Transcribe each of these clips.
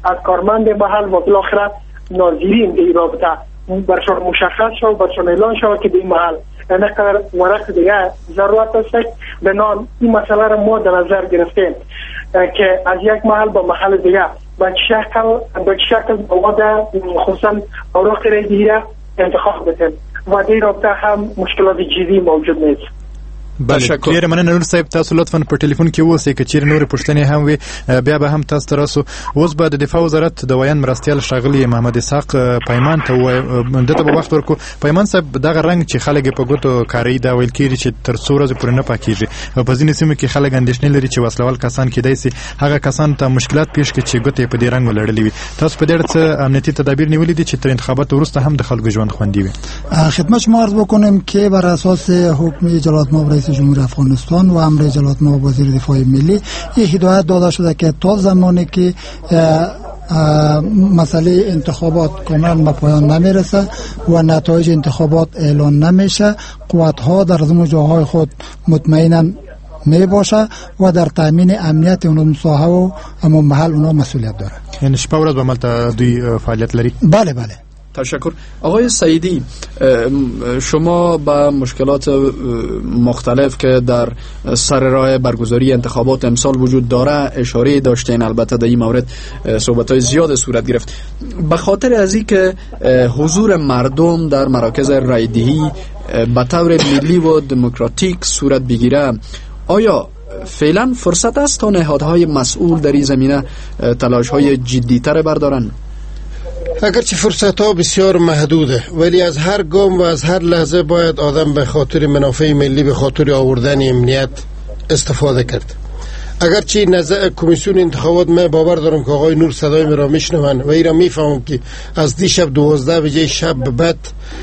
از کارمند محل و بالاخره ناظرین این رابطه برشان مشخص شد، برشان اعلان شد که این محل اینقدر ورق دیگه ضرورت است. بنان این مسئله را ما در نظر گرفتیم که از یک محل به محل دیگه به چه شکل مواد خصوصا اوراق ریدی انتخاب بتیم و در رابطه هم مشکلات جدی موجود نیست. بله، ډیر مننه نور صاحب. تاسو لطفا پر ټلیفون کې اوسئ که چیرې نور پوښتنې هم وي بیا به هم تاسو ته راسو. اوس به د دفاع وزارت د ویان مرستیال ښاغلي محمد اسحاق پیمان ته ووایو، دته به وخت ورکو. پیمان صاحب، دغه رنګ چې خلک په ګوتو کاروي دا ویل کېږي چې تر څو ورځې پورې نه پاکېږي او په ځینې سیمو کې خلک اندېښنې لري چې وسلوال کسان کېدای شي هغه کسان ته مشکلات پیښ کړي چې ګوتې په دې رنګ ولړلې وي. تاسو په دې اړه څه امنیتي تدابیر نیولي دي چې تر انتخاباتو وروسته هم د خلکو ژوند خوندي وي؟ خدمت شما عرض بکنم که بر اساس حکم جلالت مآب رئیس جمهور افغانستان و امر جلالت مآب وزیر دفاع ملی این هدایت داده شده که تا زمانی که مسئله انتخابات کاملا به پایان نمیرسه و نتایج انتخابات اعلان نمیشه، قوت‌ها در ضمن جاهای خود مطمئنا می باشه و در تامین امنیت اون ساحه و همون محل اونا مسئولیت داره. یعنی شپه ورځ به ملته دوی فعالیت لري؟ بله بله. تشکر. آقای سعیدی، شما با مشکلات مختلف که در سر راه برگزاری انتخابات امسال وجود داره اشاره داشتین. البته در این مورد صحبت‌های زیاد صورت گرفت. به خاطر از این که حضور مردم در مراکز رایدهی به طور ملی و دموکراتیک صورت بگیره، آیا فعلا فرصت است تا نهادهای مسئول در این زمینه تلاش‌های جدی‌تر بردارند؟ اگرچه فرصت ها بسیار محدوده، ولی از هر گام و از هر لحظه باید آدم به خاطر منافع ملی، به خاطر آوردن امنیت استفاده کرد. اگرچه نظر کمیسیون انتخابات من باور دارم که آقای نور صدای مرا میشنون و ایرا میفهمم که از دیشب 12 بجه شب بعد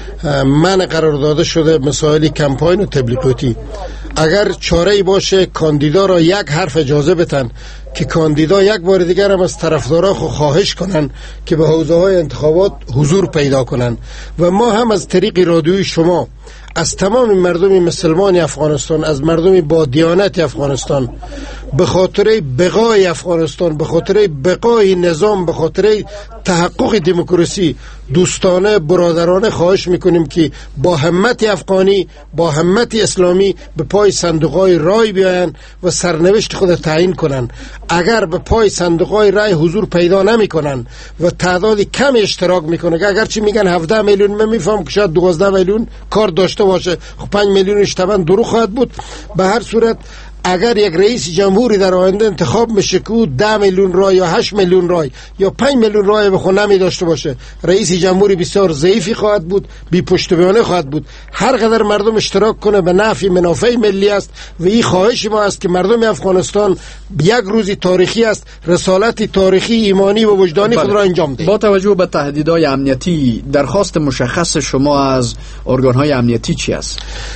من قرار داده شده مسائل کمپاین و تبلیغاتی. اگر چاره‌ای باشه کاندیدا را یک حرف اجازه بتن که کاندیدا یک بار دیگر هم از طرفدارا خواهش کنن که به حوزه‌های انتخابات حضور پیدا کنن و ما هم از طریق رادیوی شما از تمام مردم مسلمان افغانستان، از مردم با دیانت افغانستان، به خاطر بقای افغانستان، به خاطر بقای نظام، به خاطر تحقق دموکراسی دوستانه برادرانه خواهش میکنیم که با همت افغانی، با همت اسلامی به پای صندوقهای رای بیاین و سرنوشت خود تعیین کنن. اگر به پای صندوقهای رای حضور پیدا نمیکنن و تعدادی کم اشتراک میکنه، اگرچه میگن 17 میلیون، من میفهم که شاید 12 میلیون کار داشته باشه، خب 5 میلیونش طبعا دروغ خواهد بود. به هر صورت اگر یک رئیس جمهوری در آینده انتخاب میشه که او 10 میلیون رای یا 8 میلیون رای یا 5 میلیون رای به خود نمی داشته باشه، رئیس جمهوری بسیار ضعیفی خواهد بود، بی پشتوانه خواهد بود. هر قدر مردم اشتراک کنه به نفع منافع ملی است و این خواهش ما است که مردم افغانستان یک روزی تاریخی است، رسالت تاریخی ایمانی و وجدانی خود را انجام دهید. با توجه به تهدیدهای امنیتی، درخواست مشخص شما از ارگان‌های امنیتی چی است؟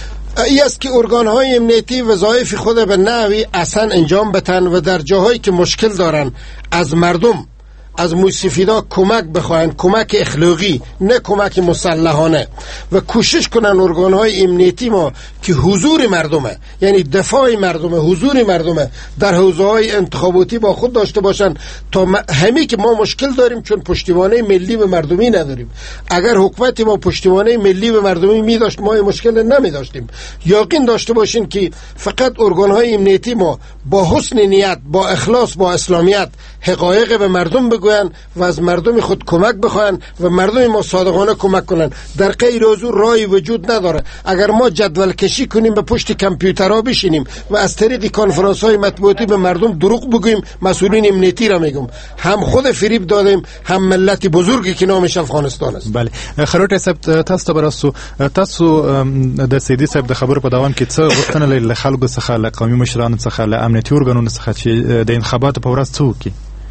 ای است که ارگان‌های امنیتی وظایف خود به نحوی اصلا انجام بتن و در جاهایی که مشکل دارن از مردم، از موسفیدا کمک بخواهن، کمک اخلاقی نه کمک مسلحانه، و کوشش کنن ارگان‌های امنیتی ما که حضور مردمه، یعنی دفاع مردمه، حضور مردمه در حوزه‌های انتخاباتی با خود داشته باشن تا همین که ما مشکل داریم چون پشتیبانی ملی به مردمی نداریم. اگر حکومت ما پشتیبانی ملی به مردمی می داشت ما این مشکل نمی داشتیم. یقین داشته باشین که فقط ارگان‌های امنیتی ما با حسن نیت، با اخلاص، با اسلامیت حقایق به مردم بگوین و از مردم خود کمک بخواین و مردم ما صادقانه کمک کنن. در غیر از او راهی وجود نداره. اگر ما جدول کشی کنیم به پشت کامپیوترها بشینیم و از طریق کنفرانس های مطبوعاتی به مردم دروغ بگوییم، مسئولین امنیتی را میگم هم خود فریب دادیم هم ملت بزرگی که نامش افغانستان است. بله، خروټ صاحب تاسو براسو تاسو د سیدی صاحب د خبرو په دوام کې څه غوښتنه لري له خلکو څخه، له قومي مشرانو څخه، له امنیتي ارګانونو څخه چې د انتخاباتو په ورځ څه وکړي؟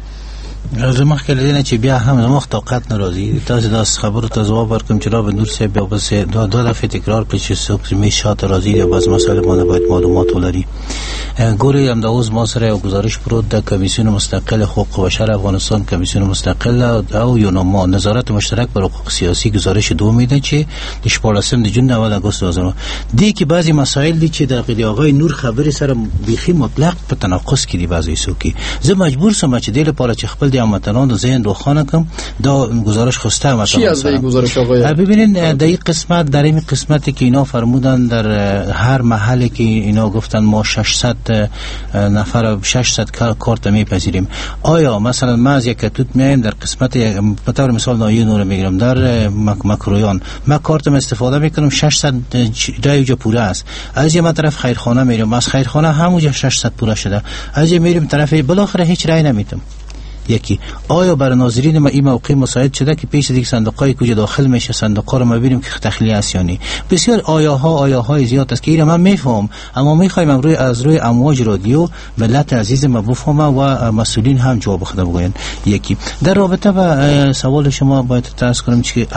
زما خیال نه چې بیا هم زما طاقت ناراضي تاسو د خبرو ته جواب ورکوم چې جناب نور صاحب بیا بس دو دفعه تکرار کړی چې څوک می شات راضي یا باز مسئله باندې باید معلومات ولري. ګوري هم د اوس ما سره یو گزارش پروت د کمیسیون مستقل حقوق بشر افغانستان، کمیسیون مستقل او یونما نظارت مشترک بر حقوق سیاسی گزارش دوم میده چې د 14 جون 9 آگوست 2000 دی کې بعضی مسائل دي چې د غلی آقای نور خبري سره بيخي مطلق په تناقض کې دي. بعضی سوکي زه مجبور سم چې د لپاره چې خپل د هموطنان رو ذهن روخانه کم دا گزارش خواسته. چی از این گزارش آقای؟ ببینین در این قسمت، در این قسمتی که اینا فرمودن در هر محلی که اینا گفتن ما 600 نفر 600 کارت میپذیریم، آیا مثلا ما از یک کتوت میایم در قسمت به طور مثال نایه نور میگیرم در مکرویان ما کارتم استفاده میکنم 600 جای جو پوره است، از یه طرف خیرخانه میرم از خیرخانه همونجا 600 پوره شده، از یه میریم طرف بالاخره هیچ رای نمیتم. یکی آیا برای ناظرین ما این موقع مساعد شده که پیش دیگه صندوقای کجا داخل میشه صندوقا رو ما ببینیم که تخلیه است یا نه؟ بسیار آیاهای زیاد است که اینا من میفهم، اما میخوایم از روی امواج رادیو ملت عزیز ما بفهمه و مسئولین هم جواب خود بگوین. یکی در رابطه با سوال شما باید تاسو کنم که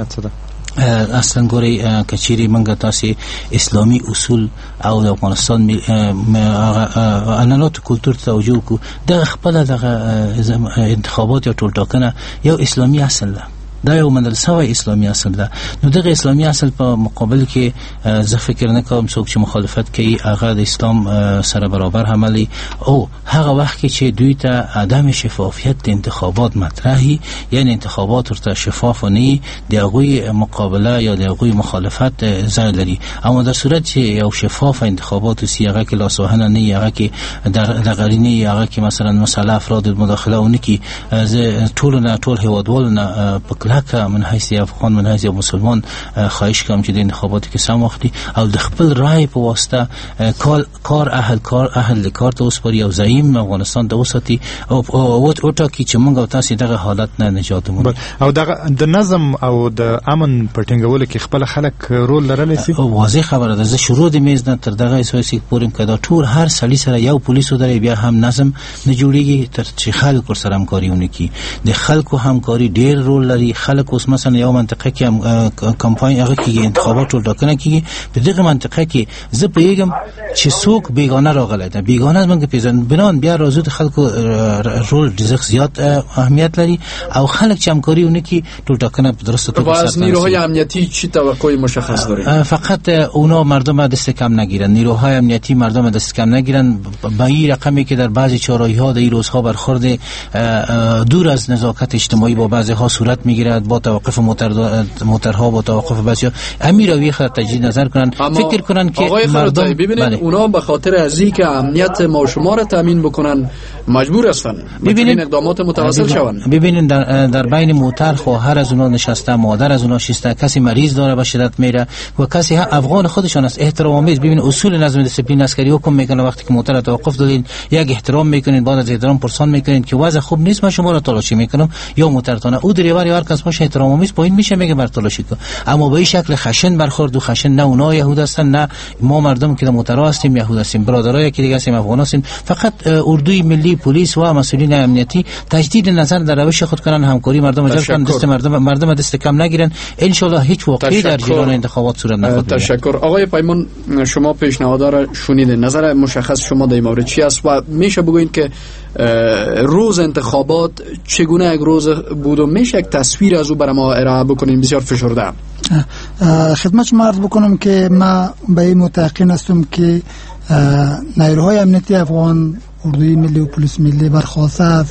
اصلا گوری کچیری منگا تاسی اسلامی اصول او د افغانستان عنعنات کلتور توجه کو د خپل د انتخابات یا ټول ټاکنه یو اسلامی اصل ده، دا یو مدرسه وای اسلامی اصل ده. نو دغه اسلامی اصل په مقابل کې زه فکر نه کوم څوک چې مخالفت کوي هغه د اسلام سره برابر عملی او هغه وخت چې دوی ته عدم شفافیت انتخابات مطرحي، یعنی انتخابات ورته شفاف نه دی هغه مقابله یا دی هغه مخالفت ځای لري. اما در صورت چې یو شفاف انتخابات سی هغه کې لاسوهنه نه هغه کې د غرینی هغه کې مثلا افراد مداخله ونه کی ټول هیوادوال نه لکه من حیث افغان من حیث مسلمان خواهش کوم چې د انتخاباتو کې سم وختي او د خپل رای په واسطه کار اهل کار ته وسپاري او زعیم افغانستان ته وساتي او ټاکي چې موږ تاسو دغه حالت نه نجات مو او د نظم او د امن په ټینګولو کې خپل خلک رول لرلی سي. واضح خبره ده، زه شروع د میز نه تر دغه اساسي پورم کدا ټول هر سړي سره یو پولیسو درې بیا هم نظم نه جوړیږي تر چې خلک سره همکاریونه کی د خلکو همکاري ډیر رول لري. خلک اوس مثلا یو منطقه کې کمپاین هغه کې انتخابات ټول ټاکنه کیږي په دغه منطقه کې زه پیغام چې څوک بیگانه راغلی ده بیگانه موږ پیژن بنان بیا راځو د خلکو رول ډیزخ زیات اهمیت لري او خلک چې همکاریونه کی ټول ټاکنه په درسته توګه از نیروهای امنیتی چی توقع مشخص دارید؟ فقط اونا مردم دست کم نگیرن، نیروهای امنیتی مردم دست کم نگیرن با این رقمی که در بعضی چهارراهی‌ها در این روزها برخورد دور از نزاکت اجتماعی با بعضی ها صورت میگیرد، با توقف موترها با توقف بسیار امیر روی خود تجدید نظر کنن، فکر کنن که مردم ببینید اونا به خاطر از اینکه امنیت ما شما را تامین بکنن مجبور هستن ببینید اقدامات متواصل شوند. ببینید در بین موتر خواهر از اونا نشسته، مادر از اونا نشسته، کسی مریض داره به شدت میره و کسی افغان خودشان است. احترام آمیز ببین اصول نظم دیسپلین عسکری حکم میکنه وقتی که موتر توقف دادین یک احترام میکنین، بعد از احترام پرسان میکنین که وضع خوب نیست من شما را تلاشی میکنم یا موترتانه او دریور هر کس باشه احترام آمیز پایین میشه میگه بر تلاشی کن. اما به این شکل خشن برخورد و خشن نه اونا یهود هستن نه ما مردم که موترها هستیم یهود هستیم، برادرای که دیگه هستیم افغان هستیم. فقط اردوی ملی پلیس و مسئولین امنیتی تجدید نظر در روش خود کنن، همکاری مردم جلب کنن، دست مردم دست کم نگیرن، ان شاء الله هیچ واقعی در جریان انتخابات صورت نخواهد. تشکر. آقای پیمان شما پیشنهاد را شنیدین، نظر مشخص شما در این مورد چی است و میشه بگوین که روز انتخابات چگونه یک روز بود و میشه یک تصویر از او برای ما ارائه بکنین؟ بسیار فشرده خدمت شما عرض بکنم که ما به این متأکد هستم که نیروهای امنیتی افغان، اردوی ملی و پلیس ملی برخواسته از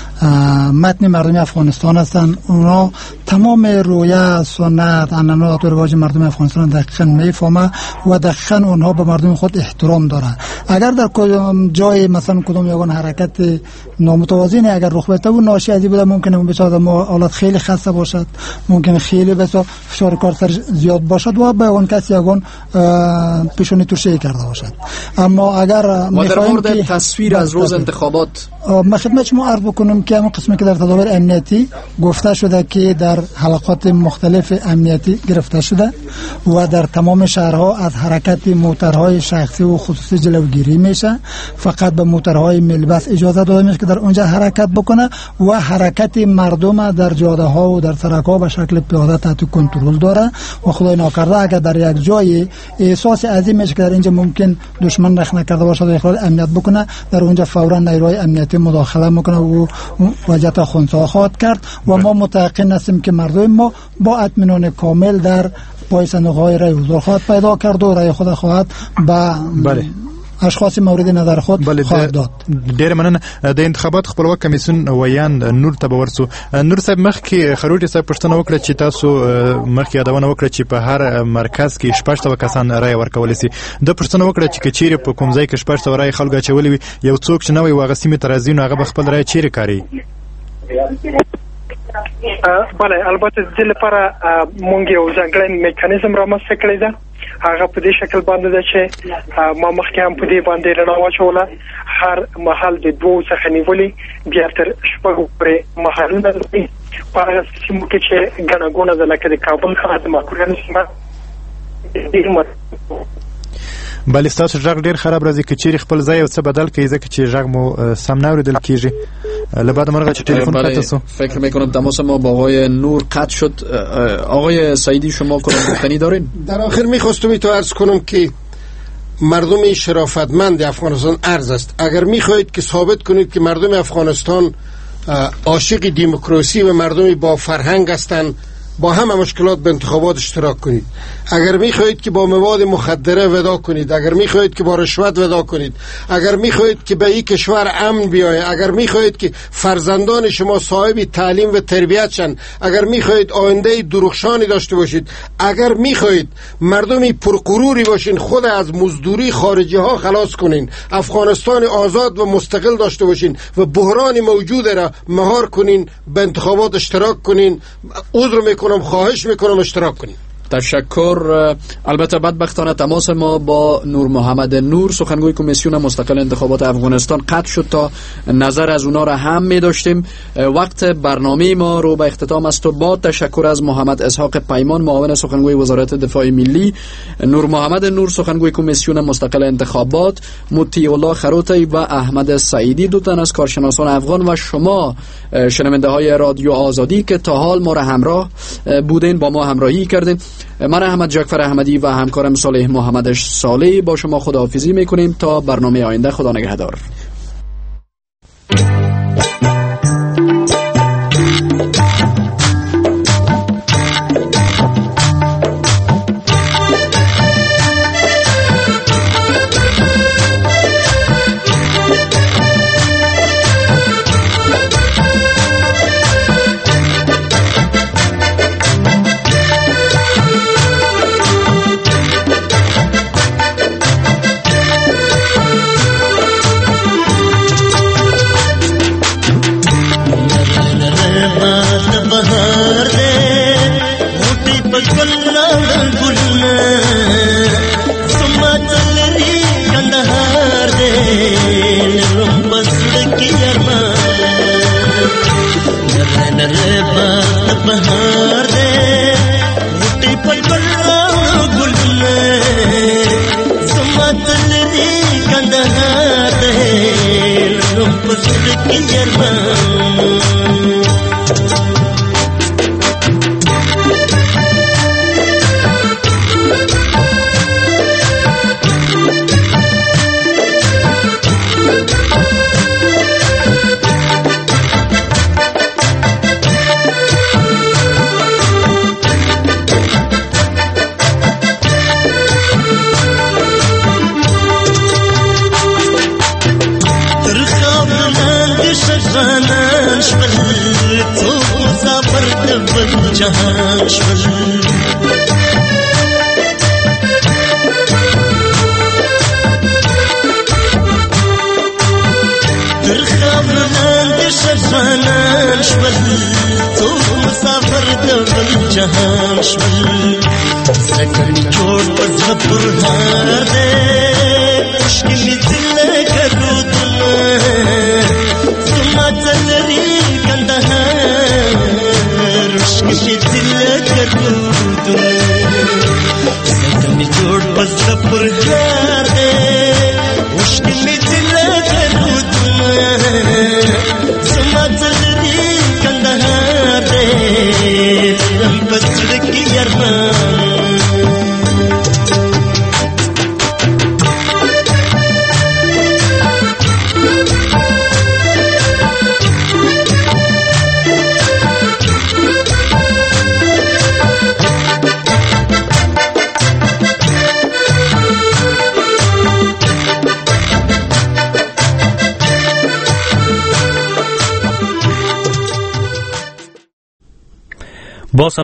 متن مردم افغانستان هستند. اونا تمام رویه، سنت، عنعنات و رواج مردم افغانستان دقیقاً میفهمه و دقیقاً اونها به مردم خود احترام دارن. اگر در کدام جای مثلا کدام یگان حرکت نامتوازی اگر رخ بده و ناشی از این بوده ممکنه اون بسیار حالت خیلی خسته باشد، ممکنه خیلی بسیار فشار کار سر زیاد باشد و به اون کسی یگان پیشونی ترشی کرده باشد. اما اگر میخوایم که تصویر از روز انتخابات ما خدمت شما عرض بکنم که همون قسمی که در تدابیر امنیتی گفته شده که در حلقات مختلف امنیتی گرفته شده و در تمام شهرها از حرکت موترهای شخصی و خصوصی جلوگیری میشه. فقط به موترهای ملبس اجازه داده میشه که در اونجا حرکت بکنه و حرکت مردم در جاده ها و در سرک ها به شکل پیاده تحت کنترل داره و خدای ناکرده اگر در یک جای احساس عظیم میشه که در اینجا ممکن دشمن رخ نکرده باشه و اخلال امنیت بکنه، در اونجا فورا نیروهای امنیتی مداخله میکنه و وضعیت خنثی خواهد کرد و ما متأکد هستیم که مردم ما با اطمینان کامل در پای صندوق‌های رای حضور خواهد پیدا کرد و رای خود خواهد به اشخاص مورد نظر خود خواهد داد. ډیر مننه. د انتخابات خپلواک کمیسیون ویان نور ته ورسو. نور صاحب مخکې خروټي صاحب پښتنه وکړه چې تاسو مخکې یادونه وکړه چې په هر مرکز کې 600 کسان رای ورکول شي. د پښتنه وکړه چې کچيره په کوم ځای کې 600 رای خلک اچولي وي، یو څوک چې نوې واغسي می ترازی نو هغه خپل رای چیرې کاری؟ بله، البته د لپاره مونږ یو ځانګړی میکانیزم رامنځته کړی ده. هغه په دې شکل باندې ده چې ما مخکې هم په دې باندې رڼا واچوله. هر محل د 2 څخه نیولې بیا تر 6 پورې محلونه دي په هغه سیمو کې چې ګڼه ګوڼه ده، لکه د کابل ښار، د ماکوریانو سیمه. بلې ستاسو غږ ډیر خراب راځي. که چیرې خپل ځای او څه بدل کړئ ځکه چې غږ مو سم نه اوریدل کیږي. لبعد مرغه چې تلفن قطع شد. فکر میکنم تماس ما با آقای نور قطع شد. آقای سعیدی شما گفتنی دارین؟ در آخر میخواستم تو عرض کنم که مردم شرافتمند افغانستان عرض است، اگر میخواهید که ثابت کنید که مردم افغانستان عاشق دموکراسی و مردم با فرهنگ هستند، با همه مشکلات به انتخابات اشتراک کنید. اگر میخواهید که با مواد مخدره ودا کنید، اگر میخواهید که با رشوت ودا کنید، اگر میخواهید که به این کشور امن بیاید، اگر میخواهید که فرزندان شما صاحب تعلیم و تربیت شن، اگر میخواهید آینده درخشانی داشته باشید، اگر میخواهید مردمی پرغروری باشین، خود از مزدوری خارجی ها خلاص کنین، افغانستان آزاد و مستقل داشته باشین و بحران موجود را مهار کنین، به انتخابات اشتراک کنین. عذر میکنم، خواهش میکنم اشتراک کنیم. تشکر. البته بدبختانه تماس ما با نور محمد نور سخنگوی کمیسیون مستقل انتخابات افغانستان قطع شد تا نظر از اونا را هم می داشتیم. وقت برنامه ما رو به اختتام است و با تشکر از محمد اسحاق پیمان معاون سخنگوی وزارت دفاع ملی، نور محمد نور سخنگوی کمیسیون مستقل انتخابات، مطیع الله خروتی و احمد سعیدی، 2 تن از کارشناسان افغان و شما شنونده های رادیو آزادی که تا حال ما را همراه بودین، با ما همراهی کردین. من احمد جعفر احمدی و همکارم صالح محمد صالح با شما خداحافظی میکنیم تا برنامه آینده. خدا نگهدار. باز